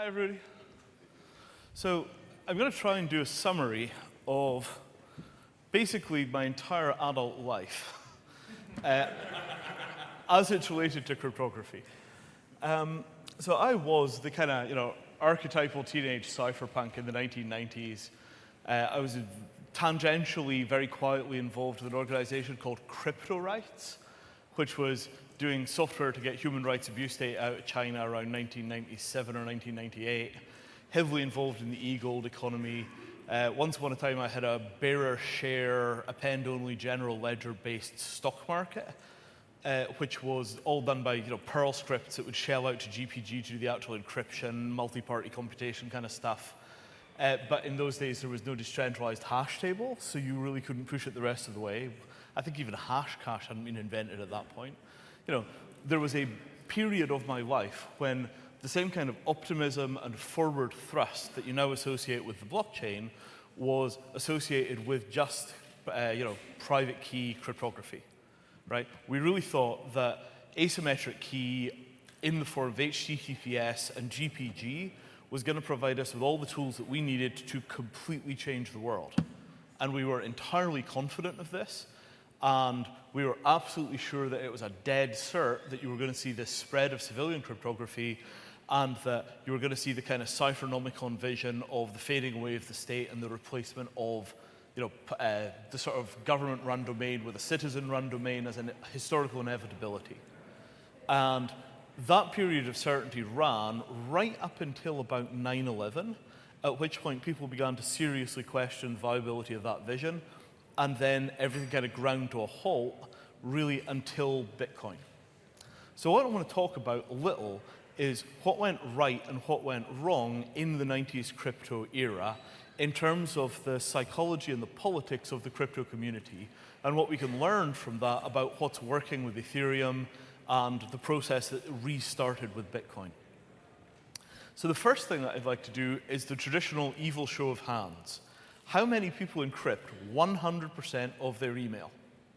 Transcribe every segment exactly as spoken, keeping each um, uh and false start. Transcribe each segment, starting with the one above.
Hi, everybody. So I'm going to try and do a summary of basically my entire adult life uh, as it's related to cryptography. Um, so I was the kind of, you know, archetypal teenage cypherpunk in the nineteen nineties. Uh, I was tangentially, very quietly involved with an organization called Crypto Rights, which was doing software to get human rights abuse data out of China around nineteen ninety-seven or nineteen ninety-eight. Heavily involved in the e-gold economy. Uh, once upon a time, I had a bearer share, append-only general ledger-based stock market, uh, which was all done by you know Perl scripts that would shell out to G P G to do the actual encryption, multi-party computation kind of stuff. Uh, but in those days, there was no decentralized hash table, so you really couldn't push it the rest of the way. I think even Hashcash hadn't been invented at that point. You know, there was a period of my life when the same kind of optimism and forward thrust that you now associate with the blockchain was associated with just, uh, you know, private key cryptography, right? We really thought that asymmetric key in the form of H T T P S and G P G was going to provide us with all the tools that we needed to completely change the world. And we were entirely confident of this. And we were absolutely sure that it was a dead cert that you were going to see this spread of civilian cryptography and that you were going to see the kind of Cyphernomicon vision of the fading away of the state and the replacement of you know, uh, the sort of government-run domain with a citizen-run domain as a historical inevitability. And that period of certainty ran right up until about nine eleven, at which point people began to seriously question the viability of that vision. And then everything kind of ground to a halt, really until Bitcoin. So what I want to talk about a little is what went right and what went wrong in the nineties crypto era in terms of the psychology and the politics of the crypto community, and what we can learn from that about what's working with Ethereum and the process that restarted with Bitcoin. So the first thing that I'd like to do is the traditional evil show of hands. How many people encrypt one hundred percent of their email?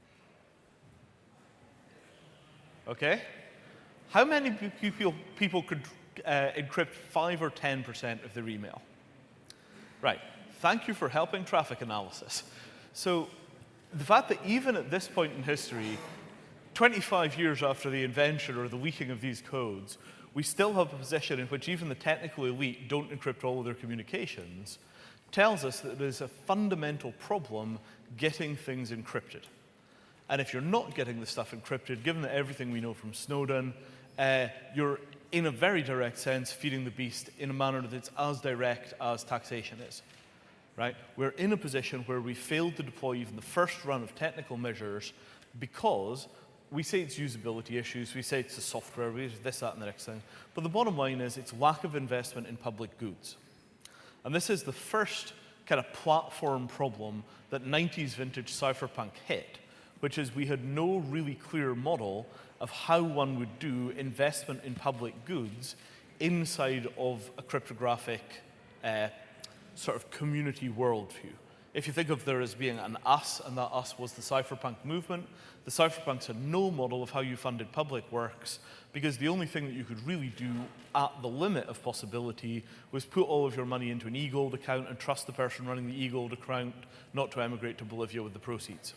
Okay? How many people, people could uh, encrypt five or ten percent of their email? Right. Thank you for helping traffic analysis. So the fact that even at this point in history, twenty-five years after the invention or the leaking of these codes, we still have a position in which even the technical elite don't encrypt all of their communications, tells us that there's a fundamental problem getting things encrypted. And if you're not getting the stuff encrypted, given that everything we know from Snowden, uh, you're in a very direct sense feeding the beast in a manner that's as direct as taxation is. Right? We're in a position where we failed to deploy even the first run of technical measures because we say it's usability issues, we say it's the software, we say this, that, and the next thing. But the bottom line is it's lack of investment in public goods. And this is the first kind of platform problem that nineties vintage cypherpunk hit, which is we had no really clear model of how one would do investment in public goods inside of a cryptographic uh, sort of community worldview. If you think of there as being an us, and that us was the cypherpunk movement, the cypherpunks had no model of how you funded public works, because the only thing that you could really do at the limit of possibility was put all of your money into an e-gold account and trust the person running the e-gold account not to emigrate to Bolivia with the proceeds.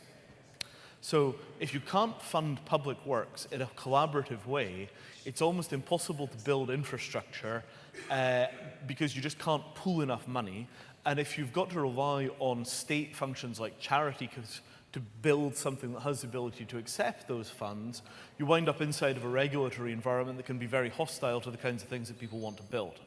So if you can't fund public works in a collaborative way, it's almost impossible to build infrastructure uh, because you just can't pool enough money. And if you've got to rely on state functions like charity to build something that has the ability to accept those funds, you wind up inside of a regulatory environment that can be very hostile to the kinds of things that people want to build.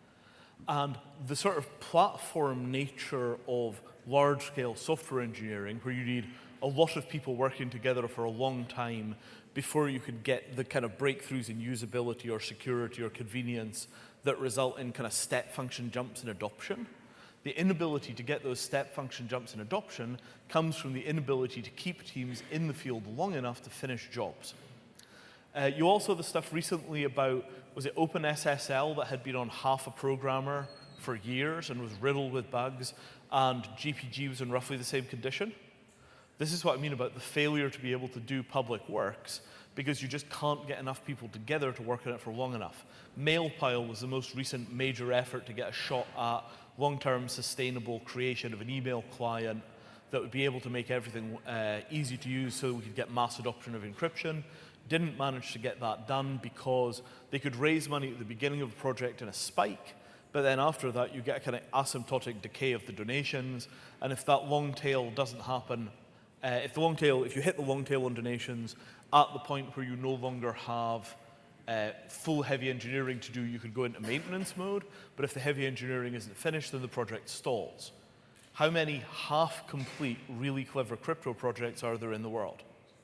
And the sort of platform nature of large-scale software engineering, where you need a lot of people working together for a long time before you could get the kind of breakthroughs in usability or security or convenience that result in kind of step function jumps in adoption. The inability to get those step function jumps in adoption comes from the inability to keep teams in the field long enough to finish jobs. Uh, you also had the stuff recently about, was it OpenSSL that had been on half a programmer for years and was riddled with bugs, and G P G was in roughly the same condition? This is what I mean about the failure to be able to do public works, because you just can't get enough people together to work on it for long enough. Mailpile was the most recent major effort to get a shot at long-term sustainable creation of an email client that would be able to make everything uh, easy to use so we could get mass adoption of encryption. Didn't manage to get that done because they could raise money at the beginning of the project in a spike, but then after that you get a kind of asymptotic decay of the donations, and if that long tail doesn't happen, uh, if the long tail, if you hit the long tail on donations at the point where you no longer have uh, full heavy engineering to do, you could go into maintenance mode, but if the heavy engineering isn't finished, then the project stalls. How many half-complete, really clever crypto projects are there in the world?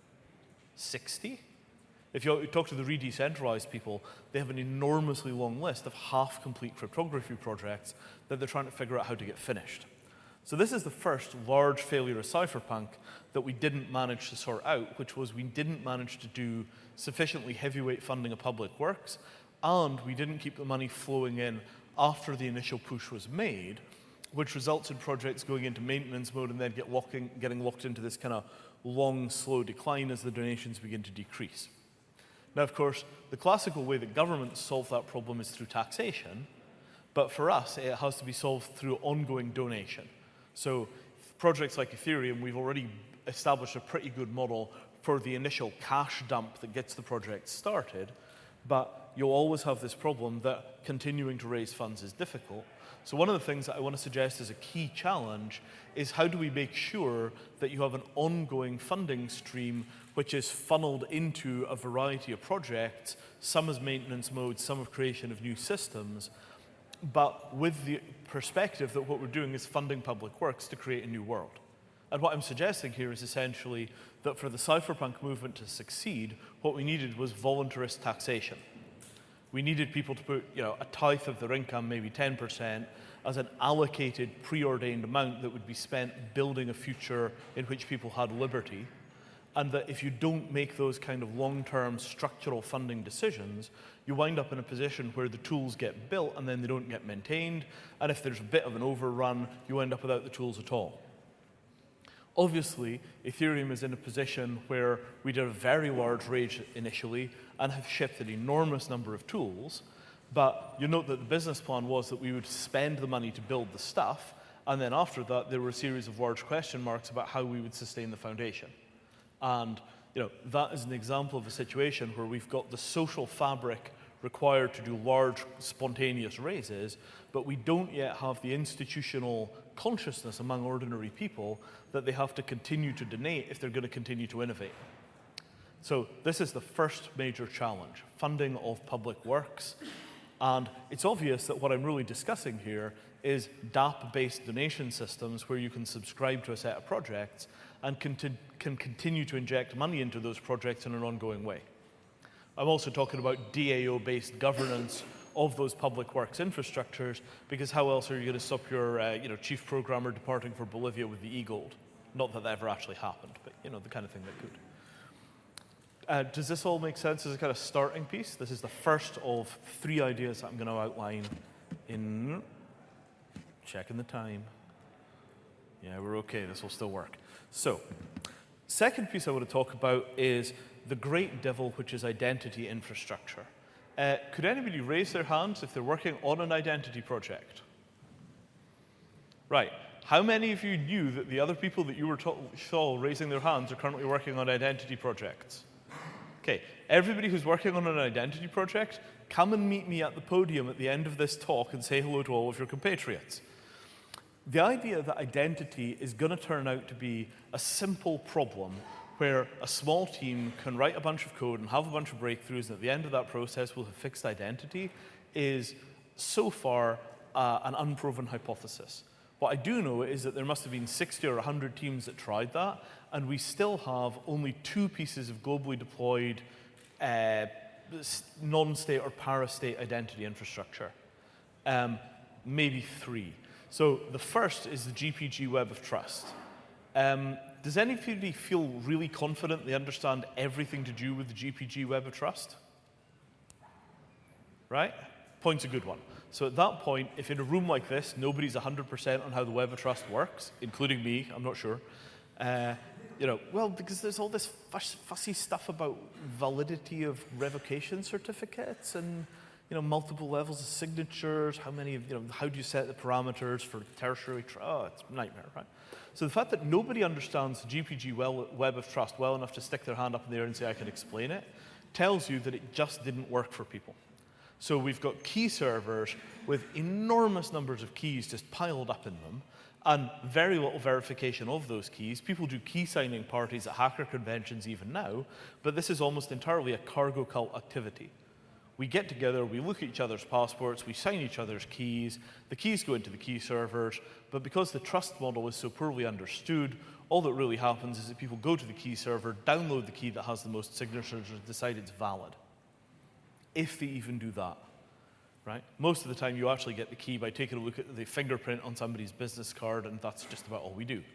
sixty? If you talk to the re-decentralized people, they have an enormously long list of half-complete cryptography projects that they're trying to figure out how to get finished. So this is the first large failure of Cypherpunk that we didn't manage to sort out, which was we didn't manage to do sufficiently heavyweight funding of public works, and we didn't keep the money flowing in after the initial push was made, which results in projects going into maintenance mode and then get locking, getting locked into this kind of long, slow decline as the donations begin to decrease. Now, of course, the classical way that governments solve that problem is through taxation, but for us, it has to be solved through ongoing donation. So projects like Ethereum, we've already established a pretty good model for the initial cash dump that gets the project started, but you'll always have this problem that continuing to raise funds is difficult. So one of the things that I want to suggest as a key challenge is how do we make sure that you have an ongoing funding stream which is funneled into a variety of projects, some as maintenance mode, some of creation of new systems, but with the perspective that what we're doing is funding public works to create a new world. And what I'm suggesting here is essentially that for the cypherpunk movement to succeed, what we needed was voluntarist taxation. We needed people to put, you know, a tithe of their income, maybe ten percent, as an allocated, preordained amount that would be spent building a future in which people had liberty. And that if you don't make those kind of long-term structural funding decisions, you wind up in a position where the tools get built and then they don't get maintained. And if there's a bit of an overrun, you end up without the tools at all. Obviously, Ethereum is in a position where we did a very large raise initially and have shipped an enormous number of tools, but you note that the business plan was that we would spend the money to build the stuff, and then after that there were a series of large question marks about how we would sustain the foundation. And you know, that is an example of a situation where we've got the social fabric required to do large, spontaneous raises, but we don't yet have the institutional consciousness among ordinary people that they have to continue to donate if they're going to continue to innovate. So this is the first major challenge, funding of public works. And it's obvious that what I'm really discussing here is dApp-based donation systems where you can subscribe to a set of projects and can, can continue to inject money into those projects in an ongoing way. I'm also talking about DAO-based governance of those public works infrastructures, because how else are you going to stop your uh, you know, chief programmer departing for Bolivia with the e-gold? Not that that ever actually happened, but you know, the kind of thing that could. Uh, does this all make sense as a kind of starting piece? This is the first of three ideas that I'm going to outline in, checking the time. Yeah, we're okay, this will still work. So, second piece I want to talk about is the great devil, which is identity infrastructure. Uh, could anybody raise their hands if they're working on an identity project? Right. How many of you knew that the other people that you were saw raising their hands are currently working on identity projects? Okay, everybody who's working on an identity project, come and meet me at the podium at the end of this talk and say hello to all of your compatriots. The idea that identity is going to turn out to be a simple problem where a small team can write a bunch of code and have a bunch of breakthroughs, and at the end of that process we'll have fixed identity, is so far uh, an unproven hypothesis. What I do know is that there must have been sixty or one hundred teams that tried that, and we still have only two pieces of globally deployed uh, non-state or para-state identity infrastructure. Um, maybe three. So the first is the G P G Web of Trust. Um, does anybody feel really confident they understand everything to do with the G P G Web of Trust? Right? Point's a good one. So at that point, if in a room like this, nobody's one hundred percent on how the Web of Trust works, including me, I'm not sure, uh, You know, well, because there's all this fuss, fussy stuff about validity of revocation certificates and, you know, multiple levels of signatures, how many, you know, how do you set the parameters for tertiary trust? Oh, it's a nightmare, right? So the fact that nobody understands the G P G well, Web of Trust well enough to stick their hand up in the air and say, I can explain it, tells you that it just didn't work for people. So we've got key servers with enormous numbers of keys just piled up in them, and very little verification of those keys. People do key signing parties at hacker conventions even now, but this is almost entirely a cargo cult activity. We get together, we look at each other's passports, we sign each other's keys, the keys go into the key servers, but because the trust model is so poorly understood, all that really happens is that people go to the key server, download the key that has the most signatures, and decide it's valid. If they even do that. Right? Most of the time you actually get the key by taking a look at the fingerprint on somebody's business card, and that's just about all we do.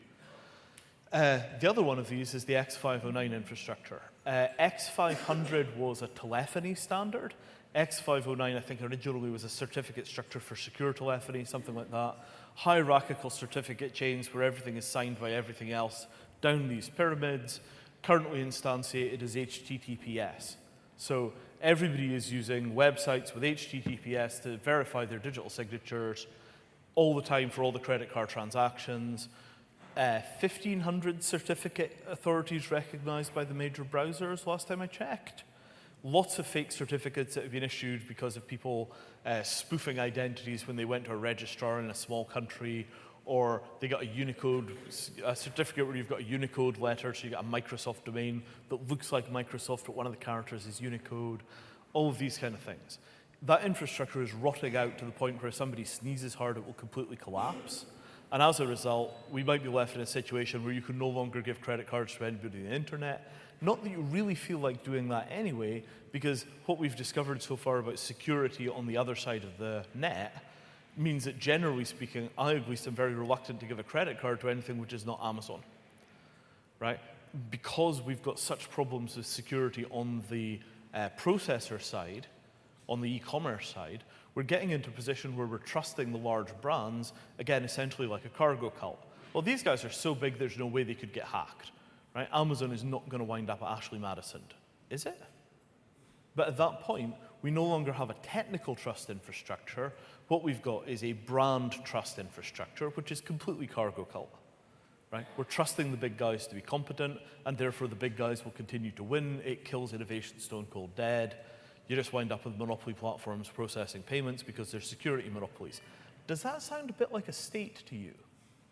Uh, the other one of these is the X five oh nine infrastructure. Uh, X five hundred was a telephony standard. X five oh nine, I think, originally was a certificate structure for secure telephony, something like that. Hierarchical certificate chains where everything is signed by everything else down these pyramids, currently instantiated as H T T P S. So everybody is using websites with H T T P S to verify their digital signatures all the time for all the credit card transactions. Uh, fifteen hundred certificate authorities recognized by the major browsers last time I checked. Lots of fake certificates that have been issued because of people uh, spoofing identities when they went to a registrar in a small country, or they got a Unicode, a certificate where you've got a Unicode letter, so you got a Microsoft domain that looks like Microsoft, but one of the characters is Unicode, all of these kind of things. That infrastructure is rotting out to the point where if somebody sneezes hard, it will completely collapse. And as a result, we might be left in a situation where you can no longer give credit cards to anybody on the internet. Not that you really feel like doing that anyway, because what we've discovered so far about security on the other side of the net means that, generally speaking, I at least am very reluctant to give a credit card to anything which is not Amazon, right? Because we've got such problems with security on the uh, processor side, on the e-commerce side, we're getting into a position where we're trusting the large brands, again, essentially like a cargo cult. Well, these guys are so big, there's no way they could get hacked, right? Amazon is not going to wind up at Ashley Madison, is it? But at that point, we no longer have a technical trust infrastructure. What we've got is a brand trust infrastructure, which is completely cargo cult, right? We're trusting the big guys to be competent, and therefore the big guys will continue to win. It kills innovation stone cold dead. You just wind up with monopoly platforms processing payments because they're security monopolies. Does that sound a bit like a state to you?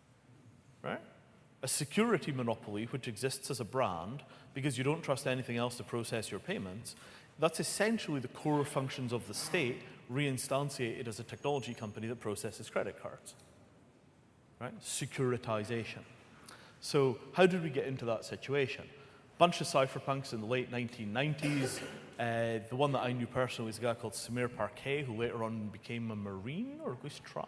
Right? A security monopoly, which exists as a brand because you don't trust anything else to process your payments, that's essentially the core functions of the state reinstantiated as a technology company that processes credit cards. Right? Securitization. So how did we get into that situation? Bunch of cypherpunks in the late nineteen nineties. Uh, the one that I knew personally was a guy called Samir Parkey, who later on became a Marine, or at least tried.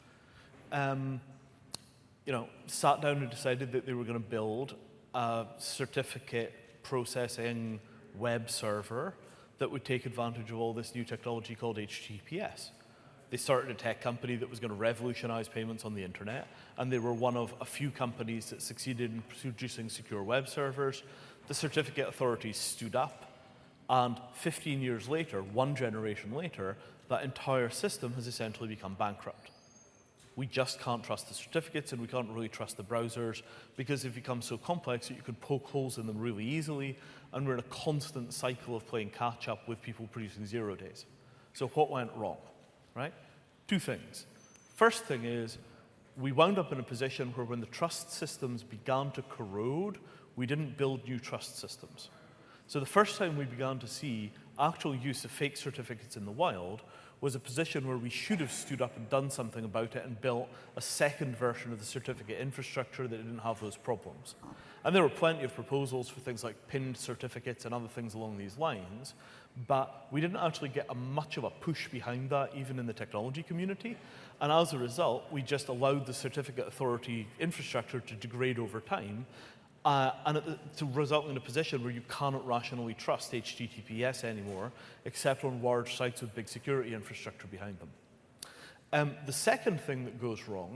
Um, you know, sat down and decided that they were going to build a certificate processing web server that would take advantage of all this new technology called H T T P S. They started a tech company that was going to revolutionize payments on the internet, and they were one of a few companies that succeeded in producing secure web servers. The certificate authorities stood up, and fifteen years later, one generation later, that entire system has essentially become bankrupt. We just can't trust the certificates, and we can't really trust the browsers because they've become so complex that you can poke holes in them really easily, and we're in a constant cycle of playing catch-up with people producing zero days. So what went wrong, right? Two things. First thing is, we wound up in a position where when the trust systems began to corrode, we didn't build new trust systems. So the first time we began to see actual use of fake certificates in the wild was a position where we should have stood up and done something about it and built a second version of the certificate infrastructure that didn't have those problems. And there were plenty of proposals for things like pinned certificates and other things along these lines, but we didn't actually get a much of a push behind that, even in the technology community. And as a result, we just allowed the certificate authority infrastructure to degrade over time, Uh, and it, to result in a position where you cannot rationally trust H T T P S anymore, except on large sites with big security infrastructure behind them. Um, the second thing that goes wrong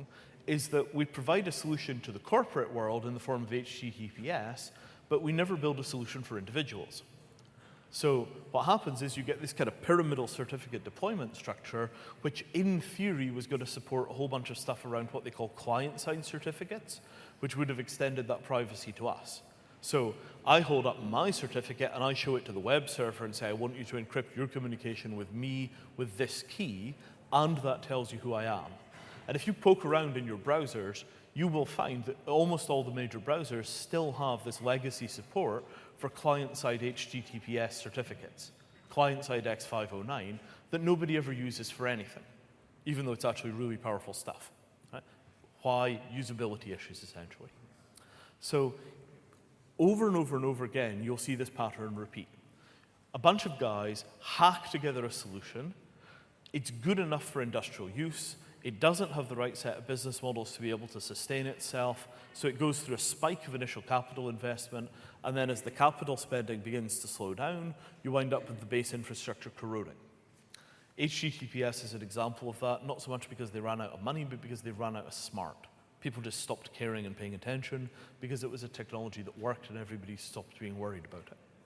is that we provide a solution to the corporate world in the form of H T T P S, but we never build a solution for individuals. So what happens is you get this kind of pyramidal certificate deployment structure, which in theory was going to support a whole bunch of stuff around what they call client-side certificates, which would have extended that privacy to us. So I hold up my certificate and I show it to the web server and say, I want you to encrypt your communication with me with this key, and that tells you who I am. And if you poke around in your browsers, you will find that almost all the major browsers still have this legacy support for client-side H T T P S certificates, client-side X five oh nine, that nobody ever uses for anything, even though it's actually really powerful stuff. Right? Why? Usability issues, essentially. So over and over and over again, you'll see this pattern repeat. A bunch of guys hack together a solution. It's good enough for industrial use. It doesn't have the right set of business models to be able to sustain itself, so it goes through a spike of initial capital investment, and then as the capital spending begins to slow down, you wind up with the base infrastructure corroding. H T T P S is an example of that, not so much because they ran out of money, but because they ran out of smart. People just stopped caring and paying attention because it was a technology that worked and everybody stopped being worried about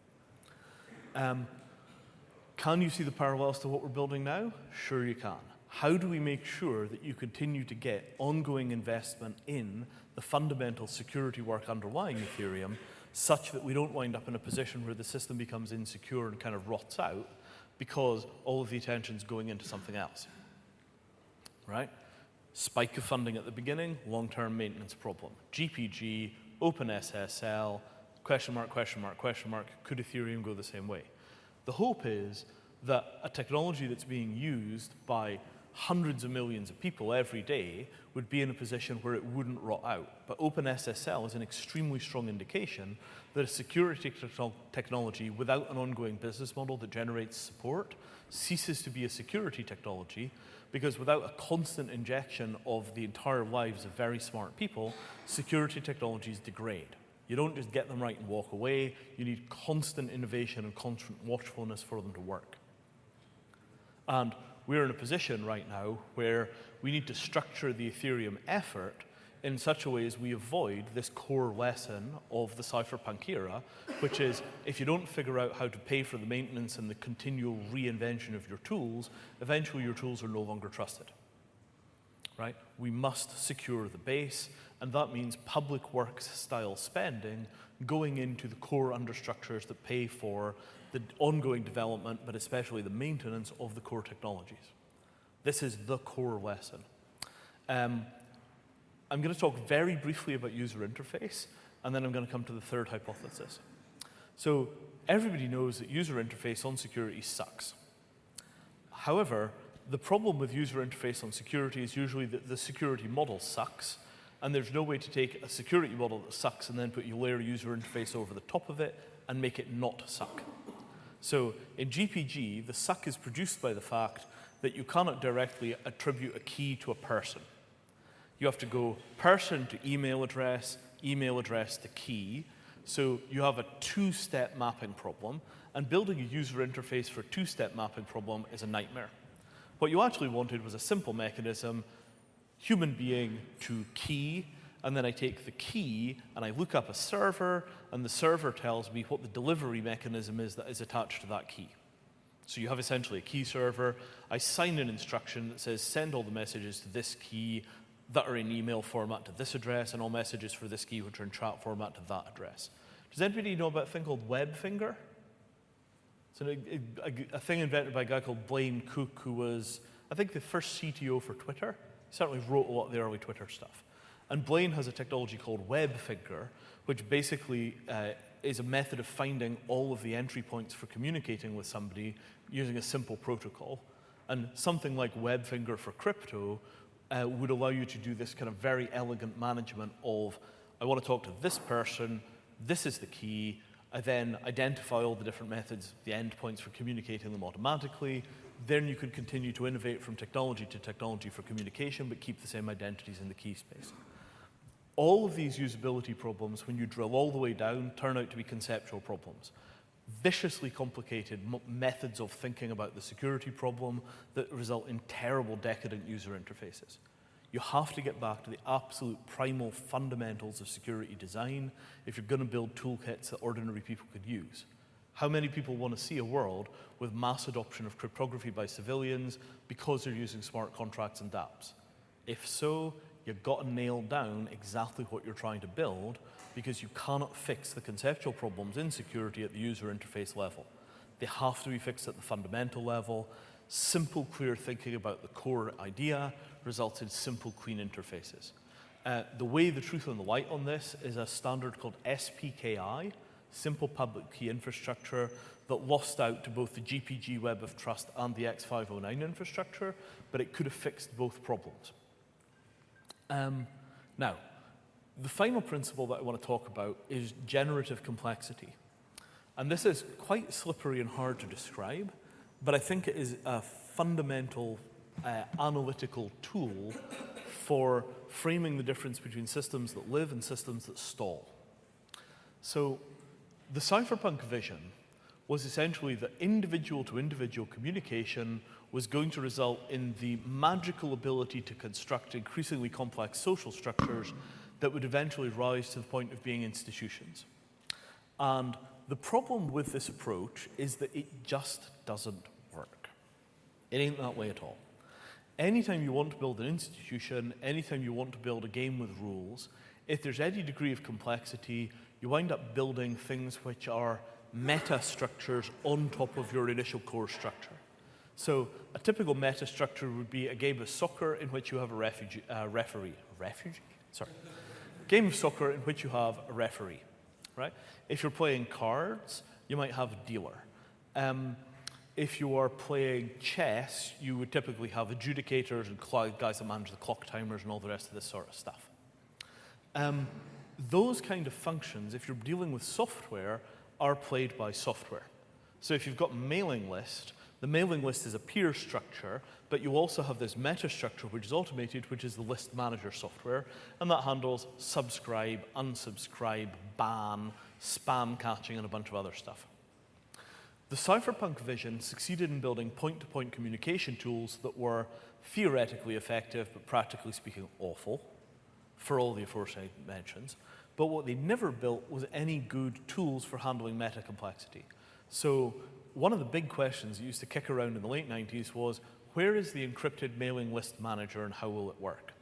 it. Um, can you see the parallels to what we're building now? Sure you can. How do we make sure that you continue to get ongoing investment in the fundamental security work underlying Ethereum such that we don't wind up in a position where the system becomes insecure and kind of rots out because all of the attention's going into something else, right? Spike of funding at the beginning, long-term maintenance problem. G P G, OpenSSL, question mark, question mark, question mark, could Ethereum go the same way? The hope is that a technology that's being used by hundreds of millions of people every day would be in a position where it wouldn't rot out. But OpenSSL is an extremely strong indication that a security technology without an ongoing business model that generates support ceases to be a security technology, because without a constant injection of the entire lives of very smart people, security technologies degrade. You don't just get them right and walk away. You need constant innovation and constant watchfulness for them to work. And we're in a position right now where we need to structure the Ethereum effort in such a way as we avoid this core lesson of the cypherpunk era, which is if you don't figure out how to pay for the maintenance and the continual reinvention of your tools, eventually your tools are no longer trusted. Right? We must secure the base, and that means public works style spending going into the core understructures that pay for the ongoing development, but especially the maintenance of the core technologies. This is the core lesson. Um, I'm going to talk very briefly about user interface, and then I'm going to come to the third hypothesis. So everybody knows that user interface on security sucks. However, the problem with user interface on security is usually that the security model sucks, and there's no way to take a security model that sucks and then put your layer user interface over the top of it and make it not suck. So in G P G, the suck is produced by the fact that you cannot directly attribute a key to a person. You have to go person to email address, email address to key. So you have a two-step mapping problem, and building a user interface for a two-step mapping problem is a nightmare. What you actually wanted was a simple mechanism, human being to key, and then I take the key and I look up a server, and the server tells me what the delivery mechanism is that is attached to that key. So you have essentially a key server. I sign an instruction that says send all the messages to this key that are in email format to this address, and all messages for this key which are in chat format to that address. Does anybody know about a thing called WebFinger? It's a, a, a thing invented by a guy called Blaine Cook, who was, I think, the first C T O for Twitter. He certainly wrote a lot of the early Twitter stuff. And Blaine has a technology called WebFinger, which basically uh, is a method of finding all of the entry points for communicating with somebody using a simple protocol. And something like WebFinger for crypto uh, would allow you to do this kind of very elegant management of, I want to talk to this person, this is the key, I then identify all the different methods, the endpoints for communicating them automatically. Then you could continue to innovate from technology to technology for communication, but keep the same identities in the key space. All of these usability problems, when you drill all the way down, turn out to be conceptual problems. Viciously complicated methods of thinking about the security problem that result in terrible, decadent user interfaces. You have to get back to the absolute primal fundamentals of security design if you're going to build toolkits that ordinary people could use. How many people want to see a world with mass adoption of cryptography by civilians because they're using smart contracts and dApps? If so, you've got to nail down exactly what you're trying to build, because you cannot fix the conceptual problems in security at the user interface level. They have to be fixed at the fundamental level. Simple, clear thinking about the core idea results in simple, clean interfaces. Uh, the way the truth and the light on this is a standard called S P K I, Simple Public Key Infrastructure, that lost out to both the G P G Web of Trust and the X five oh nine infrastructure, but it could have fixed both problems. Um, now, the final principle that I want to talk about is generative complexity. And this is quite slippery and hard to describe, but I think it is a fundamental uh, analytical tool for framing the difference between systems that live and systems that stall. So the cypherpunk vision was essentially that individual-to-individual communication was going to result in the magical ability to construct increasingly complex social structures that would eventually rise to the point of being institutions. And the problem with this approach is that it just doesn't work. It ain't that way at all. Anytime you want to build an institution, anytime you want to build a game with rules, if there's any degree of complexity, you wind up building things which are meta structures on top of your initial core structure. So a typical meta structure would be a game of soccer in which you have a refugee, uh, referee. A refugee? Sorry. Game of soccer in which you have a referee, right? If you're playing cards, you might have a dealer. Um, if you are playing chess, you would typically have adjudicators and guys that manage the clock timers and all the rest of this sort of stuff. Um, those kind of functions, if you're dealing with software, are played by software. So if you've got a mailing list, the mailing list is a peer structure, but you also have this meta structure which is automated, which is the list manager software, and that handles subscribe, unsubscribe, ban, spam catching, and a bunch of other stuff. The cypherpunk vision succeeded in building point-to-point communication tools that were theoretically effective, but practically speaking awful, for all the aforesaid mentions. But what they never built was any good tools for handling meta complexity. So one of the big questions that used to kick around in the late nineties was, where is the encrypted mailing list manager and how will it work?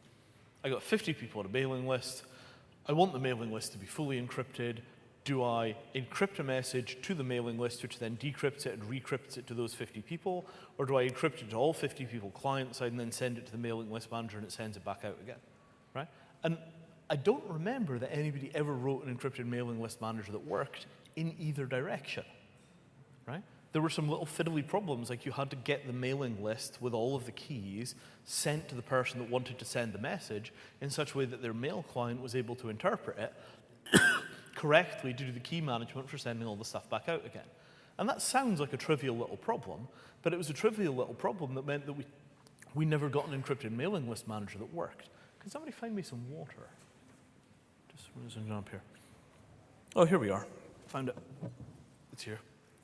I got fifty people on a mailing list. I want the mailing list to be fully encrypted. Do I encrypt a message to the mailing list, which then decrypts it and recrypts it to those fifty people? Or do I encrypt it to all fifty people client side and then send it to the mailing list manager and it sends it back out again, right? And I don't remember that anybody ever wrote an encrypted mailing list manager that worked in either direction, right? There were some little fiddly problems, like you had to get the mailing list with all of the keys sent to the person that wanted to send the message in such a way that their mail client was able to interpret it correctly to do the key management for sending all the stuff back out again. And that sounds like a trivial little problem, but it was a trivial little problem that meant that we, we never got an encrypted mailing list manager that worked. Can somebody find me some water? Just zoom up here. Oh, here we are. Found it. It's here.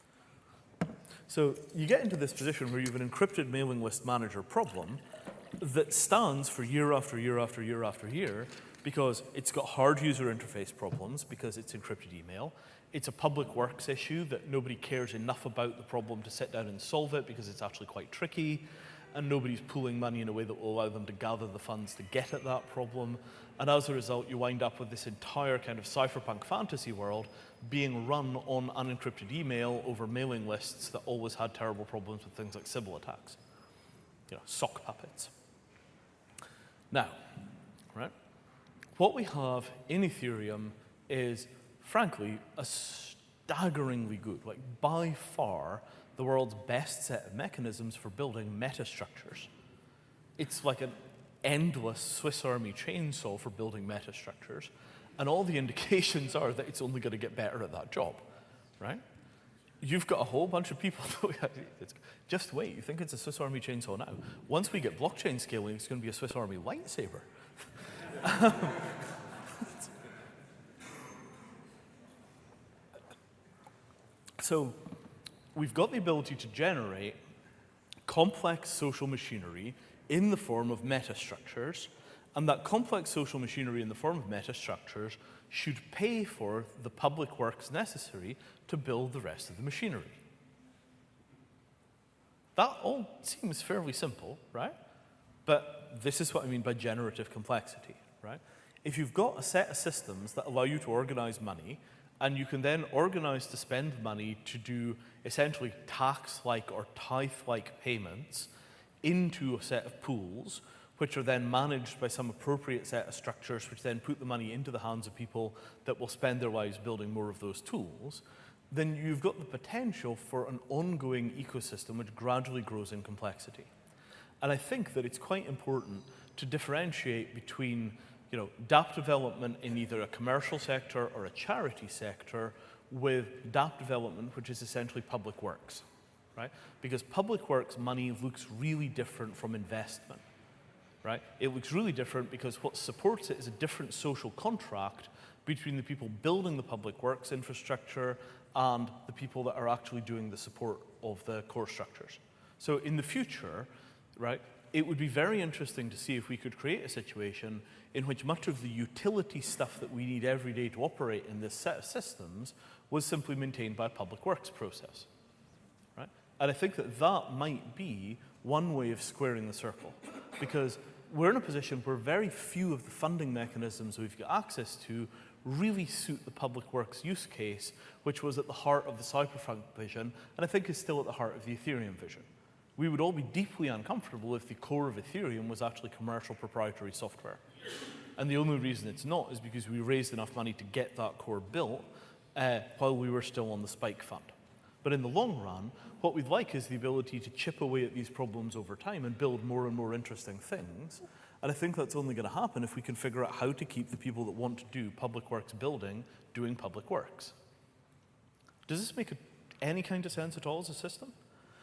So you get into this position where you have an encrypted mailing list manager problem that stands for year after year after year after year because it's got hard user interface problems because it's encrypted email. It's a public works issue that nobody cares enough about the problem to sit down and solve it because it's actually quite tricky, and nobody's pooling money in a way that will allow them to gather the funds to get at that problem. And as a result, you wind up with this entire kind of cypherpunk fantasy world being run on unencrypted email over mailing lists that always had terrible problems with things like Sybil attacks. You know, sock puppets. Now, right, what we have in Ethereum is, frankly, a staggeringly good, like by far, the world's best set of mechanisms for building metastructures. It's like an endless Swiss Army chainsaw for building metastructures, and all the indications are that it's only going to get better at that job, right? You've got a whole bunch of people, just wait, you think it's a Swiss Army chainsaw now. Once we get blockchain scaling, it's going to be a Swiss Army lightsaber. So we've got the ability to generate complex social machinery in the form of metastructures, and that complex social machinery in the form of metastructures should pay for the public works necessary to build the rest of the machinery. That all seems fairly simple, right? But this is what I mean by generative complexity, right? If you've got a set of systems that allow you to organize money, and you can then organize to spend money to do essentially tax-like or tithe-like payments into a set of pools, which are then managed by some appropriate set of structures, which then put the money into the hands of people that will spend their lives building more of those tools, then you've got the potential for an ongoing ecosystem which gradually grows in complexity. And I think that it's quite important to differentiate between, you know, dApp development in either a commercial sector or a charity sector with dApp development, which is essentially public works, right? Because public works money looks really different from investment, right? It looks really different because what supports it is a different social contract between the people building the public works infrastructure and the people that are actually doing the support of the core structures. So in the future, right, it would be very interesting to see if we could create a situation in which much of the utility stuff that we need every day to operate in this set of systems was simply maintained by a public works process, right? And I think that that might be one way of squaring the circle, because we're in a position where very few of the funding mechanisms we've got access to really suit the public works use case, which was at the heart of the cypherpunk vision, and I think is still at the heart of the Ethereum vision. We would all be deeply uncomfortable if the core of Ethereum was actually commercial proprietary software. And the only reason it's not is because we raised enough money to get that core built uh, while we were still on the Spike Fund. But in the long run, what we'd like is the ability to chip away at these problems over time and build more and more interesting things. And I think that's only going to happen if we can figure out how to keep the people that want to do public works building doing public works. Does this make a, any kind of sense at all as a system?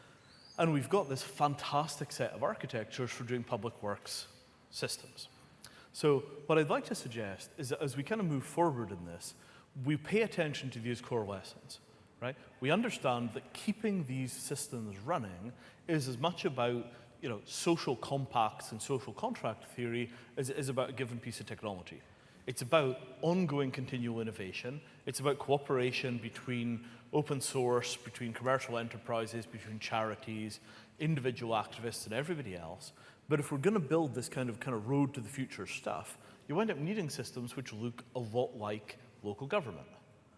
And we've got this fantastic set of architectures for doing public works systems. So what I'd like to suggest is that as we kind of move forward in this, we pay attention to these core lessons, right? We understand that keeping these systems running is as much about, you know, social compacts and social contract theory as it is about a given piece of technology. It's about ongoing continual innovation. It's about cooperation between open source, between commercial enterprises, between charities, individual activists, and everybody else. But if we're going to build this kind of kind of road to the future stuff, you wind up needing systems which look a lot like local government.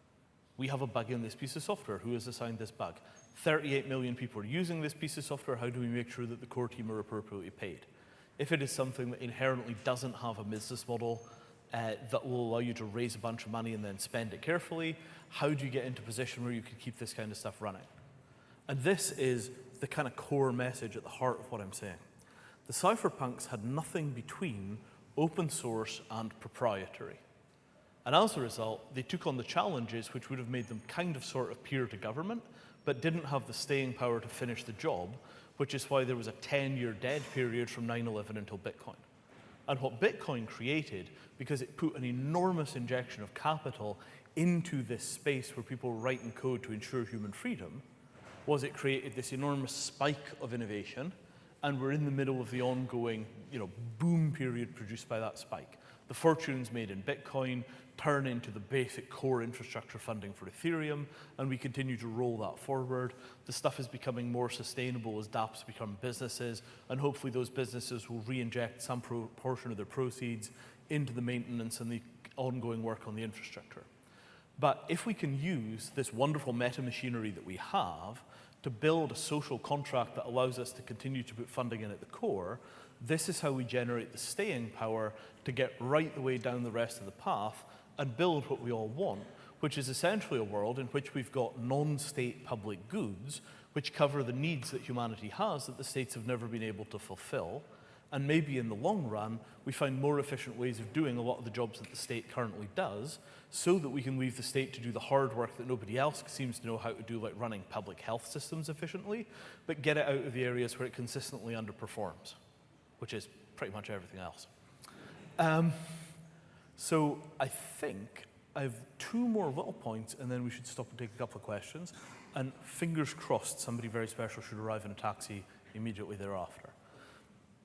We have a bug in this piece of software. Who has assigned this bug? thirty-eight million people are using this piece of software. How do we make sure that the core team are appropriately paid? If it is something that inherently doesn't have a business model uh, that will allow you to raise a bunch of money and then spend it carefully, how do you get into a position where you can keep this kind of stuff running? And this is the kind of core message at the heart of what I'm saying. The cypherpunks had nothing between open source and proprietary. And as a result, they took on the challenges which would have made them kind of sort of peer to government, but didn't have the staying power to finish the job, which is why there was a ten-year dead period from nine eleven until Bitcoin. And what Bitcoin created, because it put an enormous injection of capital into this space where people were writing code to ensure human freedom, was it created this enormous spike of innovation, and we're in the middle of the ongoing, you know, boom period produced by that spike. The fortunes made in Bitcoin turn into the basic core infrastructure funding for Ethereum, and we continue to roll that forward. The stuff is becoming more sustainable as dApps become businesses, and hopefully those businesses will re-inject some portion of their proceeds into the maintenance and the ongoing work on the infrastructure. But if we can use this wonderful meta machinery that we have to build a social contract that allows us to continue to put funding in at the core, this is how we generate the staying power to get right the way down the rest of the path and build what we all want, which is essentially a world in which we've got non-state public goods which cover the needs that humanity has that the states have never been able to fulfill. And maybe in the long run, we find more efficient ways of doing a lot of the jobs that the state currently does, so that we can leave the state to do the hard work that nobody else seems to know how to do, like running public health systems efficiently, but get it out of the areas where it consistently underperforms, which is pretty much everything else. Um, so I think I have two more little points, and then we should stop and take a couple of questions. And fingers crossed, somebody very special should arrive in a taxi immediately thereafter.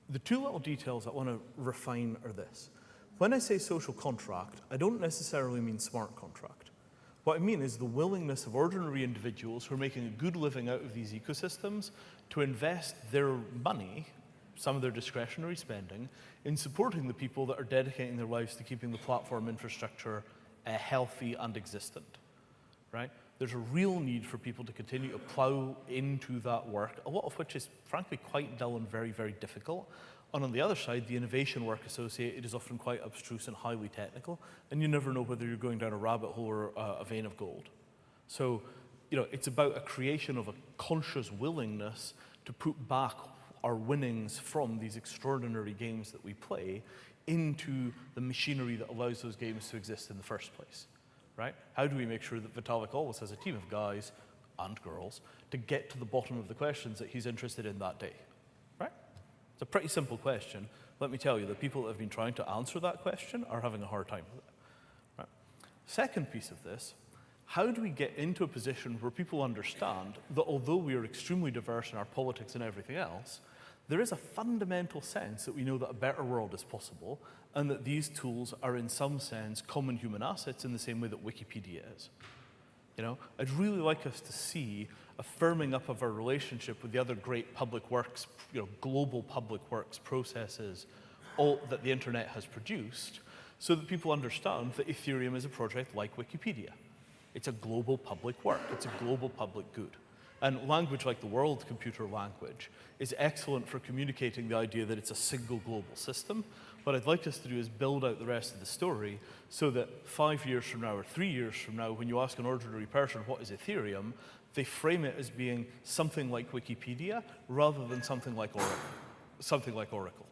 The two little details I want to refine are this. When I say social contract, I don't necessarily mean smart contract. What I mean is the willingness of ordinary individuals who are making a good living out of these ecosystems to invest their money, some of their discretionary spending, in supporting the people that are dedicating their lives to keeping the platform infrastructure uh, healthy and existent, right? There's a real need for people to continue to plow into that work, a lot of which is frankly quite dull and very, very difficult. And on the other side, the innovation work associated is often quite abstruse and highly technical, and you never know whether you're going down a rabbit hole or uh, a vein of gold. So, you know, it's about a creation of a conscious willingness to put back our winnings from these extraordinary games that we play into the machinery that allows those games to exist in the first place, right? How do we make sure that Vitalik always has a team of guys and girls to get to the bottom of the questions that he's interested in that day, right? It's a pretty simple question. Let me tell you, the people that have been trying to answer that question are having a hard time with it, right? Second piece of this, how do we get into a position where people understand that although we are extremely diverse in our politics and everything else, there is a fundamental sense that we know that a better world is possible and that these tools are in some sense common human assets in the same way that Wikipedia is. You know, I'd really like us to see a firming up of our relationship with the other great public works, you know, global public works processes all that the internet has produced, so that people understand that Ethereum is a project like Wikipedia. It's a global public work. It's a global public good. And language like the world computer language is excellent for communicating the idea that it's a single global system. What I'd like us to do is build out the rest of the story so that five years from now or three years from now, when you ask an ordinary person what is Ethereum, they frame it as being something like Wikipedia rather than something like Oracle. Something like Oracle.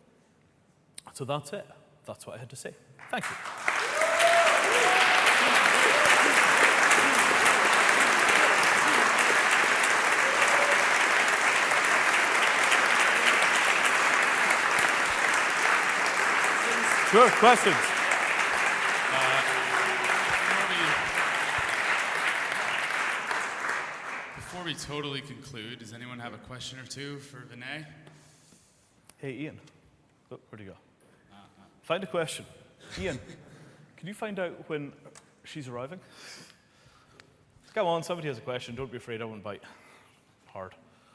So that's it. That's what I had to say. Thank you. Sure, questions? Uh, before, we, before we totally conclude, does anyone have a question or two for Vinay? Hey, Ian. Oh, where'd he go? Uh, uh. Find a question. Ian, can you find out when she's arriving? Come on, somebody has a question. Don't be afraid, I won't bite. Hard.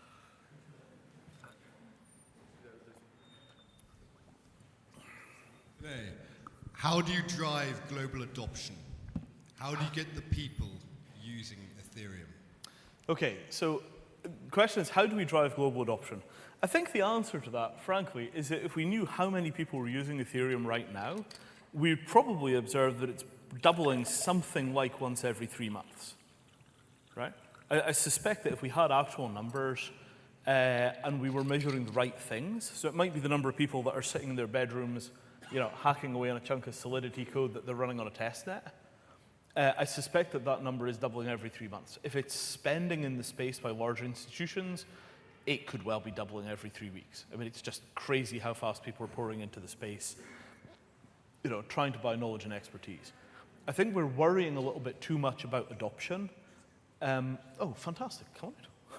How do you drive global adoption? How do you get the people using Ethereum? Okay, so the question is, how do we drive global adoption? I think the answer to that, frankly, is that if we knew how many people were using Ethereum right now, we'd probably observe that it's doubling something like once every three months, right? I, I suspect that if we had actual numbers uh, and we were measuring the right things, so it might be the number of people that are sitting in their bedrooms, you know, hacking away on a chunk of Solidity code that they're running on a testnet, uh, I suspect that that number is doubling every three months. If it's spending in the space by large institutions, it could well be doubling every three weeks. I mean, it's just crazy how fast people are pouring into the space, you know, trying to buy knowledge and expertise. I think we're worrying a little bit too much about adoption. Um, oh, fantastic, come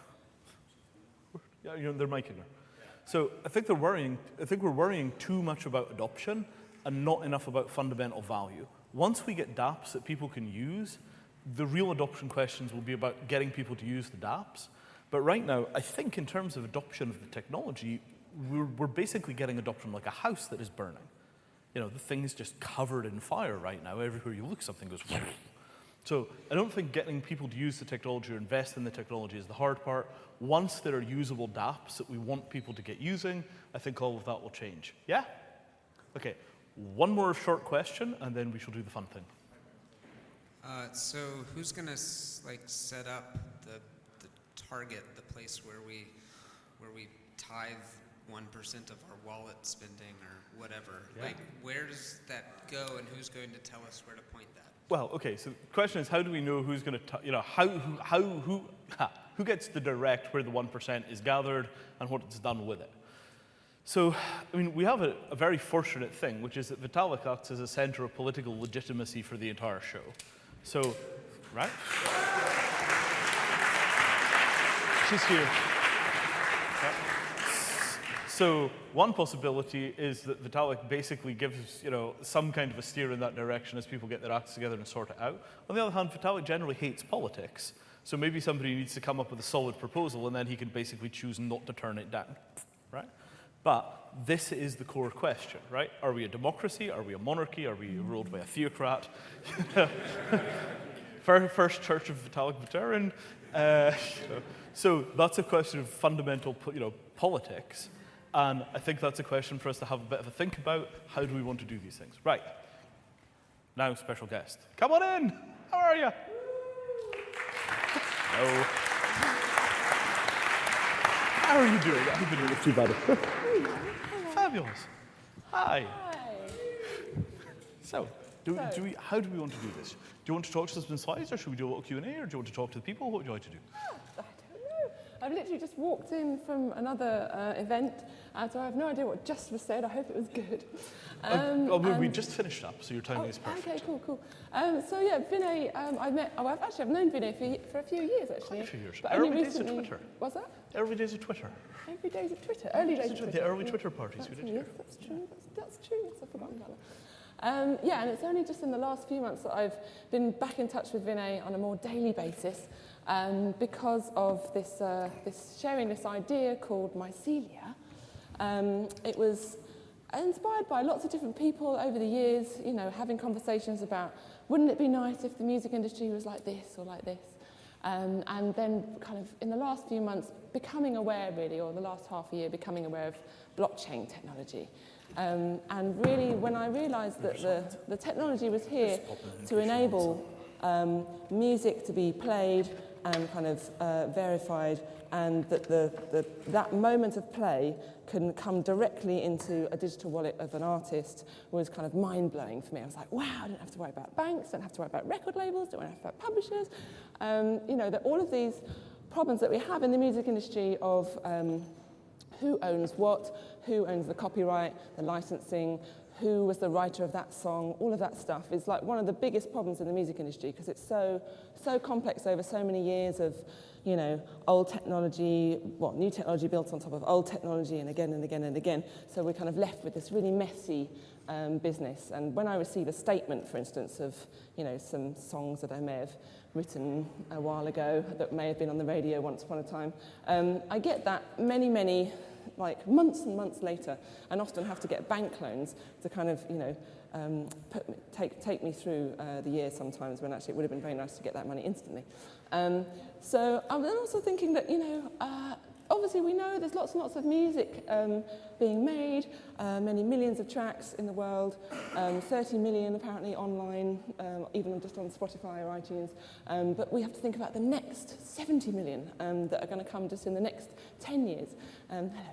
on. Yeah, you know, they're miking her. So I think they're worrying, I think we're worrying too much about adoption and not enough about fundamental value. Once we get dApps that people can use, the real adoption questions will be about getting people to use the dApps. But right now, I think in terms of adoption of the technology, we're, we're basically getting adoption like a house that is burning. You know, the thing is just covered in fire right now. Everywhere you look, something goes. So I don't think getting people to use the technology or invest in the technology is the hard part. Once there are usable dApps that we want people to get using, I think all of that will change. Yeah? Okay, one more short question, and then we shall do the fun thing. Uh, so who's going to like set up the, the target, the place where we, where we tithe one percent of our wallet spending or whatever? Yeah. Like, where does that go, and who's going to tell us where to point that? Well, okay, so the question is, how do we know who's going to, you know, how, who, how, who, ha, who gets to direct where the one percent is gathered and what it's done with it? So, I mean, we have a, a very fortunate thing, which is that Vitalik acts as a center of political legitimacy for the entire show. So, right? She's here. Right. So one possibility is that Vitalik basically gives, you know, some kind of a steer in that direction as people get their acts together and sort it out. On the other hand, Vitalik generally hates politics. So maybe somebody needs to come up with a solid proposal and then he can basically choose not to turn it down, right? But this is the core question, right? Are we a democracy? Are we a monarchy? Are we ruled by a theocrat? First Church of Vitalik Buterin. Uh, you know, so that's a question of fundamental, you know, politics. And I think that's a question for us to have a bit of a think about. How do we want to do these things? Right. Now, special guest. Come on in. How are you? Hello. How are you doing? I've been doing too bad. Fabulous. Hi. Hi. So, do, So. do we, how do we want to do this? Do you want to talk to us in slides, or should we do a little Q and A, or do you want to talk to the people? What would you like to do? I don't know. I've literally just walked in from another uh, event, uh, so I have no idea what just was said. I hope it was good. Um, uh, oh, we, we and- just finished up, so your timing Oh, is perfect. okay, cool, cool. Um, so yeah, Vinay, um, I met. Oh, I've actually I've known Vinay for, y- for a few years actually. Quite a few years. But only Early days of recently. Twitter. What's that? Early days of Twitter. Every days of Twitter. Early days of The Twitter. early yeah. Twitter parties we That's, did yes, here. that's true. That's, that's true. Yes, I've forgotten about that. Um, yeah, and it's only just in the last few months that I've been back in touch with Vinay on a more daily basis um, because of this, uh, this sharing this idea called mycelia. Um, it was inspired by lots of different people over the years, you know, having conversations about wouldn't it be nice if the music industry was like this or like this? Um, and then kind of in the last few months becoming aware really, or the last half a year becoming aware of blockchain technology. Um, and really when I realised that the, the technology was here to enable um, music to be played and kind of uh, verified, and that the, the, that moment of play can come directly into a digital wallet of an artist was kind of mind-blowing for me. I was like, wow, I don't have to worry about banks, don't have to worry about record labels, don't have to worry about publishers. Um, you know, that all of these problems that we have in the music industry of um, who owns what, who owns the copyright, the licensing, who was the writer of that song, all of that stuff is like one of the biggest problems in the music industry because it's so, so complex over so many years of, you know, old technology, well, new technology built on top of old technology and again and again and again. So we're kind of left with this really messy um, business. And when I receive a statement, for instance, of, you know, some songs that I may have written a while ago that may have been on the radio once upon a time, um, I get that many, many like months and months later, and often have to get bank loans to kind of, you know, um, put me, take, take me through uh, the year sometimes when actually it would have been very nice to get that money instantly. Um, so I'm then also thinking that, you know, uh, obviously we know there's lots and lots of music um, being made, uh, many millions of tracks in the world, um, thirty million apparently online, um, even just on Spotify or iTunes. Um, but we have to think about the next seventy million um, that are going to come just in the next ten years. Um, hello.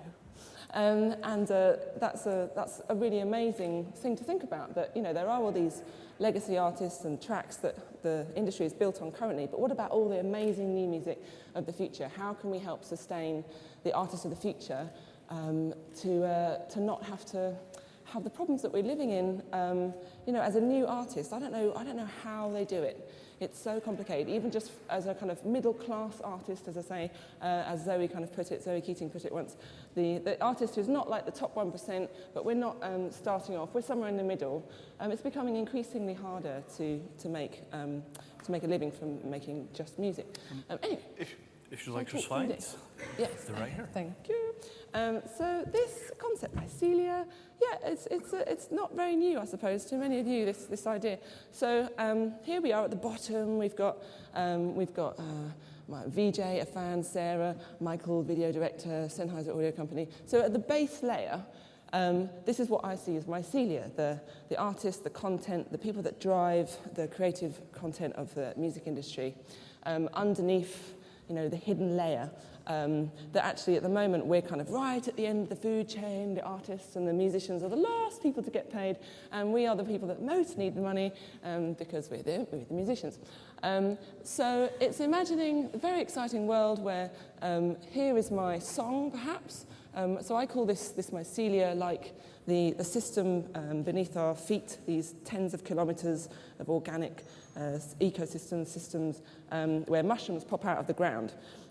Um, and uh, that's, a, that's a really amazing thing to think about, that, you know, there are all these legacy artists and tracks that the industry is built on currently, but what about all the amazing new music of the future? How can we help sustain the artists of the future um, to, uh, to not have to have the problems that we're living in? Um, you know, as a new artist, I don't know, I don't know how they do it. It's so complicated, even just as a kind of middle-class artist, as I say, uh, as Zoe kind of put it, Zoe Keating put it once, the, the artist who's not like the top one percent, but we're not um, starting off, we're somewhere in the middle. Um, it's becoming increasingly harder to, to, make, um, to make a living from making just music. Um, anyway. If, if you'd like I'll your talk through slides, Yes. they're right here. Thank you. Um, so this concept, mycelia, yeah, it's, it's, uh, it's not very new, I suppose, to many of you, this, this idea. So um, here we are at the bottom. We've got, um, we've got uh, my V J, a fan, Sarah, Michael, video director, Sennheiser Audio Company. So at the base layer, um, this is what I see as mycelia, the, the artists, the content, the people that drive the creative content of the music industry. Um, underneath, you know, the hidden layer, um, that actually at the moment we're kind of right at the end of the food chain. The artists and the musicians are the last people to get paid, and we are the people that most need the money um, because we're the, we're the musicians. Um, so it's imagining a very exciting world where um, here is my song, perhaps. Um, so I call this, this mycelia like the, the system um, beneath our feet, these tens of kilometres of organic uh, ecosystems, systems um, where mushrooms pop out of the ground.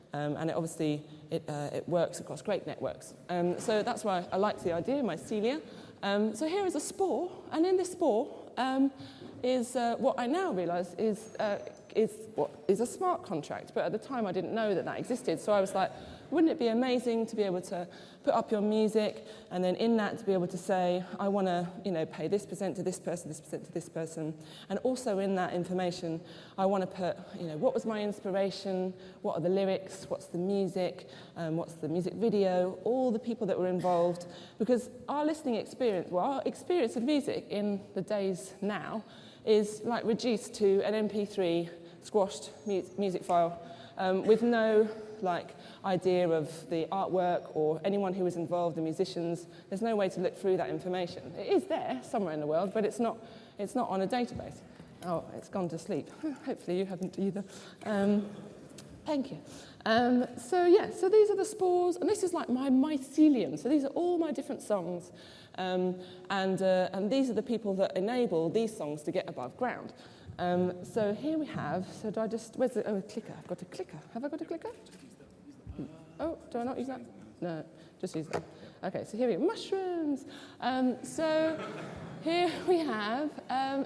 Um, and it obviously, it, uh, it works across great networks. Um, so that's why I like the idea, mycelia. Um, so here is a spore, and in this spore um, is uh, what I now realise is, uh, is what is a smart contract. But at the time I didn't know that that existed. So I was like, wouldn't it be amazing to be able to put up your music and then in that to be able to say, I want to, you know, pay this percent to this person, this percent to this person. And also in that information, I want to put, you know, what was my inspiration, what are the lyrics, what's the music, um, what's the music video, all the people that were involved. Because our listening experience, well, our experience of music in the days now is like reduced to an M P three squashed mu- music file um, with no like idea of the artwork or anyone who was involved, the musicians. There's no way to look through that information. It is there somewhere in the world, but it's not, it's not on a database. Oh, it's gone to sleep. Hopefully you haven't either. Um, thank you. Um, so yeah, so these are the spores, and this is like my mycelium. So these are all my different songs, um, and, uh, and these are the people that enable these songs to get above ground. Um, so here we have, so do I just, where's the, oh, a clicker. I've got a clicker. Have I got a clicker? Oh, do I not use that? No, just use that. Okay, so here we go, mushrooms. Um, so here we have um,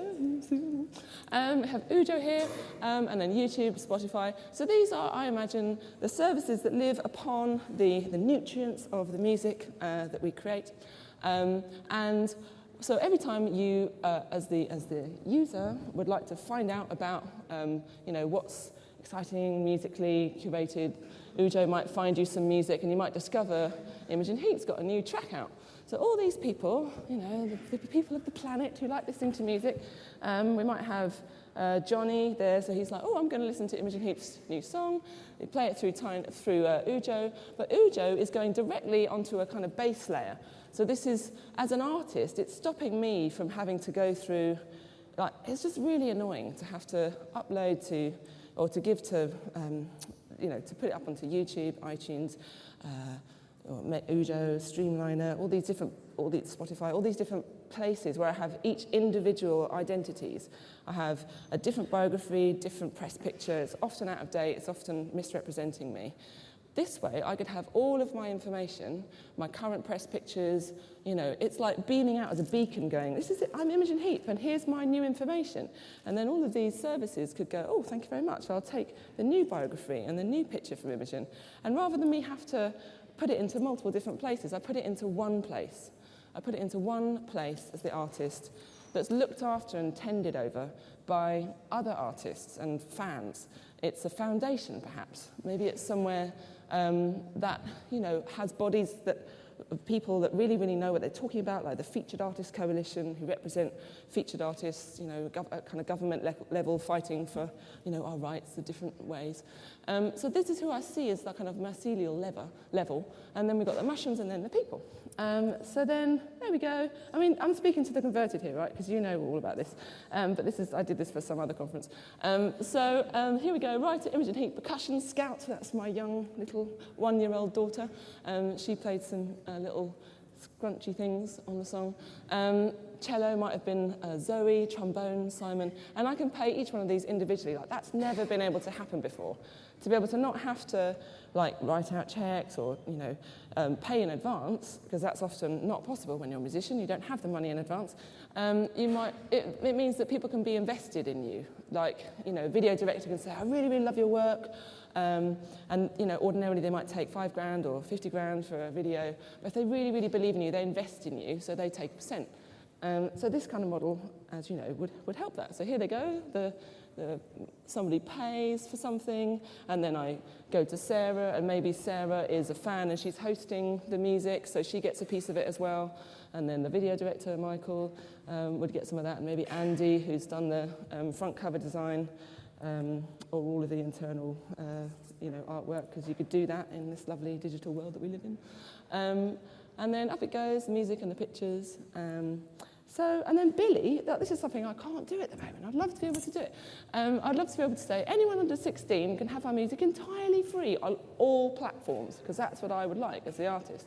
Ujo. Um, we have Ujo here, um, and then YouTube, Spotify. So these are, I imagine, the services that live upon the, the nutrients of the music uh, that we create. Um, and so every time you, uh, as the as the user, would like to find out about, um, you know, what's exciting, musically curated, Ujo might find you some music, and you might discover Imogen Heap's got a new track out. So all these people, you know, the, the people of the planet who like listening to music, um, we might have uh, Johnny there, so he's like, oh, I'm going to listen to Imogen Heap's new song. They play it through time, through uh, Ujo, but Ujo is going directly onto a kind of base layer. So this is, as an artist, it's stopping me from having to go through, like, it's just really annoying to have to upload to, or to give to, um, you know, to put it up onto YouTube, iTunes, uh, or Ujo, Streamliner, all these different, all these Spotify, all these different places where I have each individual identities. I have a different biography, different press picture. It's often out of date. It's often misrepresenting me. This way, I could have all of my information, my current press pictures, you know, it's like beaming out as a beacon going, this is it, I'm Imogen Heap, and here's my new information. And then all of these services could go, oh, thank you very much. I'll take the new biography and the new picture from Imogen. And rather than me have to put it into multiple different places, I put it into one place. I put it into one place as the artist that's looked after and tended over by other artists and fans. It's a foundation, perhaps. Maybe it's somewhere um, that, you know, has bodies that of people that really, really know what they're talking about, like the Featured Artists Coalition, who represent featured artists, you know, gov- kind of government le- level fighting for, you know, our rights in different ways. Um, so this is who I see as the kind of mycelial level, level. And then we've got the mushrooms and then the people. Um, so then, there we go. I mean, I'm speaking to the converted here, right? Because you know all about this. Um, but this is, I did this for some other conference. Um, so um, here we go, writer, Imogen Heap, percussion, scout. That's my young little one-year-old daughter. Um, she played some uh, little scrunchy things on the song. Um, cello might have been uh, Zoe, trombone, Simon. And I can pay each one of these individually. Like, that's never been able to happen before. To be able to not have to, like, write out checks or, you know, um, pay in advance, because that's often not possible when you're a musician. You don't have the money in advance. Um, you might, it, it means that people can be invested in you. Like, you know, a video director can say, I really, really love your work. Um, and, you know, ordinarily they might take five grand or fifty grand for a video. But if they really, really believe in you, they invest in you, so they take a percent. Um, so this kind of model, as you know, would, would help that. So here they go. The, the, somebody pays for something, and then I go to Sarah, and maybe Sarah is a fan and she's hosting the music, so she gets a piece of it as well. And then the video director, Michael, um, would get some of that, and maybe Andy, who's done the um, front cover design, um, or all of the internal, uh, you know, artwork, because you could do that in this lovely digital world that we live in. Um, and then up it goes, the music and the pictures. Um, so, and then Billy, that, this is something I can't do at the moment. I'd love to be able to do it. Um, I'd love to be able to say, anyone under sixteen can have our music entirely free on all platforms, because that's what I would like as the artist.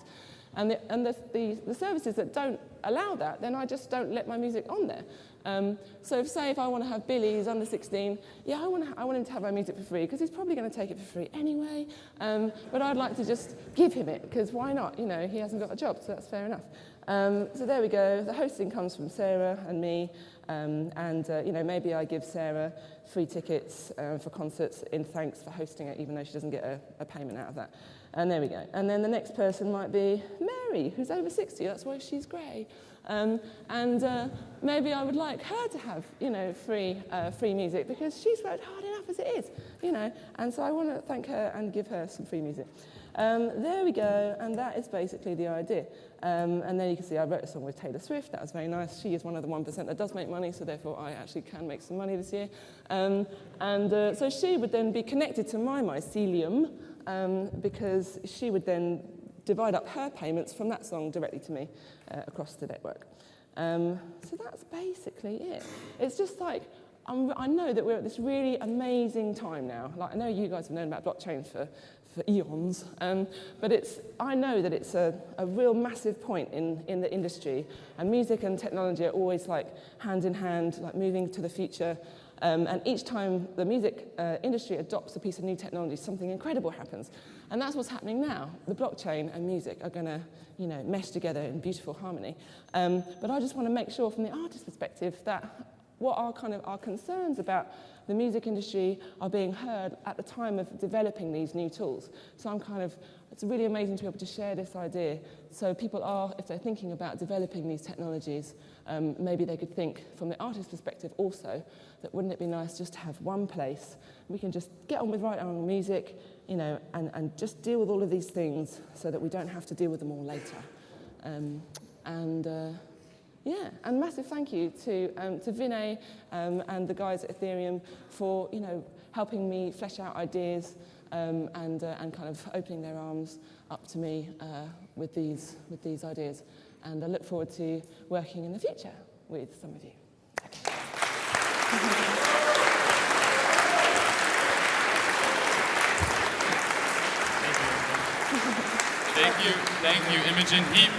And, the, and the, the, the services that don't allow that, then I just don't let my music on there. Um, so if, say if I want to have Billy, who's under sixteen, yeah, I want, to, I want him to have my music for free because he's probably going to take it for free anyway. Um, but I'd like to just give him it because why not? You know, he hasn't got a job, so that's fair enough. Um, so there we go. The hosting comes from Sarah and me, um, and uh, you know, maybe I give Sarah free tickets uh, for concerts in thanks for hosting it, even though she doesn't get a, a payment out of that. And there we go. And then the next person might be Mary, who's over sixty. That's why she's grey. Um, and uh, maybe I would like her to have, you know, free uh, free music because she's worked hard enough as it is, you know. And so I want to thank her and give her some free music. Um, there we go, and that is basically the idea. Um, and then you can see I wrote a song with Taylor Swift. That was very nice. She is one of the one percent that does make money, so therefore I actually can make some money this year. Um, and uh, so she would then be connected to my mycelium um, because she would then divide up her payments from that song directly to me uh, across the network. Um, so that's basically it. It's just like, I'm, I know that we're at this really amazing time now. Like, I know you guys have known about blockchains for, for eons, um, but it's, I know that it's a, a real massive point in, in the industry, and music and technology are always like hand in hand, like moving to the future. Um, and each time the music uh, industry adopts a piece of new technology, something incredible happens. And that's what's happening now. The blockchain and music are going to, you know, mesh together in beautiful harmony. Um, but I just want to make sure from the artist's perspective that what are kind of our concerns about the music industry are being heard at the time of developing these new tools. So I'm kind of, it's really amazing to be able to share this idea. So people are, if they're thinking about developing these technologies, um, maybe they could think from the artist's perspective also, that wouldn't it be nice just to have one place we can just get on with writing our own music, you know, and, and just deal with all of these things so that we don't have to deal with them all later. Um, and uh, yeah, and massive thank you to um, to Vinay um, and the guys at Ethereum for, you know, helping me flesh out ideas um, and uh, and kind of opening their arms up to me uh, with these with these ideas. And I look forward to working in the future with some of you. Okay. Thank you, thank you, Imogen Heap.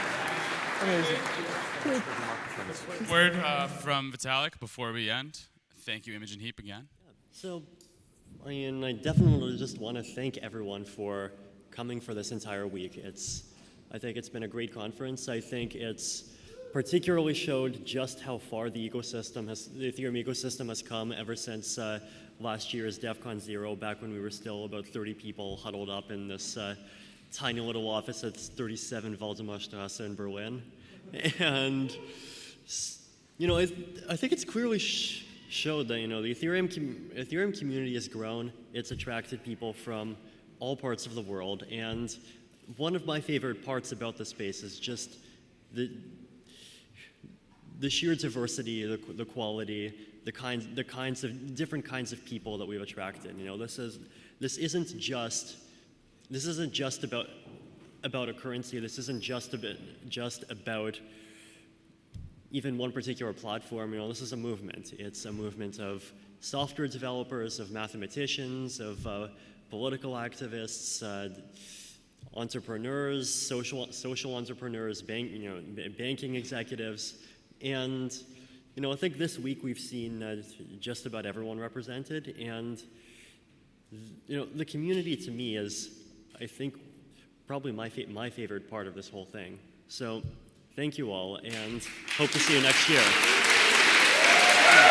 Word uh, from Vitalik before we end. Thank you, Imogen Heap, again. So, I mean, I definitely just want to thank everyone for coming for this entire week. It's, I think it's been a great conference. I think it's particularly showed just how far the ecosystem has, the Ethereum ecosystem has come ever since uh, last year's DEF CON zero, back when we were still about thirty people huddled up in this uh, tiny little office at thirty-seven Waldemarstrasse in Berlin. And, you know, I, I think it's clearly sh showed that, you know, the Ethereum, com Ethereum community has grown. It's attracted people from all parts of the world. And one of my favorite parts about the space is just the, the sheer diversity, the, the quality, the kinds, the kinds of, different kinds of people that we've attracted. You know, this is, this isn't just, this isn't just about, about a currency. This isn't just a bit, just about even one particular platform. You know, this is a movement. It's a movement of software developers, of mathematicians, of uh, political activists, uh, entrepreneurs, social social entrepreneurs, bank you know banking executives, and you know I think this week we've seen uh, just about everyone represented, and you know the community to me is, I think, probably my fa my favorite part of this whole thing. So thank you all, and hope to see you next year.